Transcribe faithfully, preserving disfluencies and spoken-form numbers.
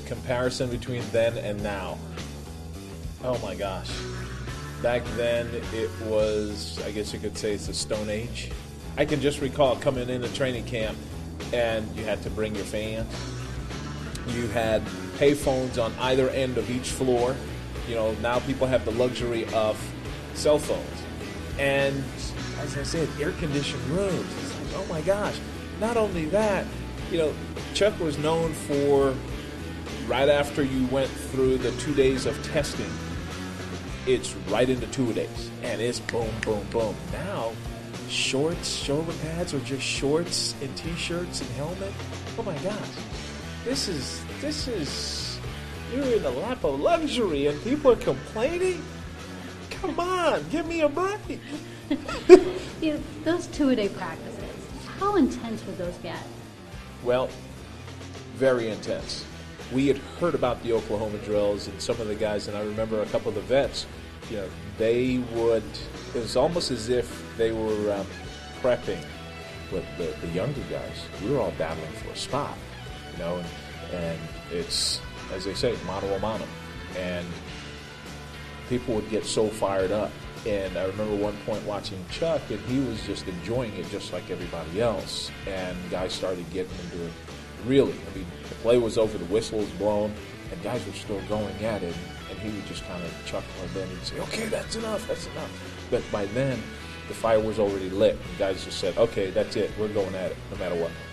comparison between then and now. Oh my gosh. Back then, it was, I guess you could say it's a Stone Age. I can just recall coming into training camp, and you had to bring your fans. You had payphones on either end of each floor. You know, now people have the luxury of cell phones. And as I said, air-conditioned rooms. It's like, oh my gosh. Not only that, you know, Chuck was known for, right after you went through the two days of testing, it's right into two-a-days. And it's boom, boom, boom. Now, shorts, shoulder pads, or just shorts and T-shirts and helmet. Oh my gosh. This is, this is, you're in the lap of luxury and people are complaining? Come on, give me a break. Yeah, those two-a-day practices, how intense would those get? Well, very intense. We had heard about the Oklahoma drills, and some of the guys, and I remember a couple of the vets, you know, they would, it was almost as if they were um, prepping. But the, the younger guys, we were all battling for a spot, you know, and, and it's, as they say, mano a mano. And people would get so fired up. And I remember one point watching Chuck, and he was just enjoying it just like everybody else. And guys started getting into it. Really, I mean, the play was over, the whistle was blown, and guys were still going at it. And he would just kind of chuckle, and then he'd say, okay, that's enough, that's enough. But by then, the fire was already lit. And guys just said, okay, that's it, we're going at it, no matter what.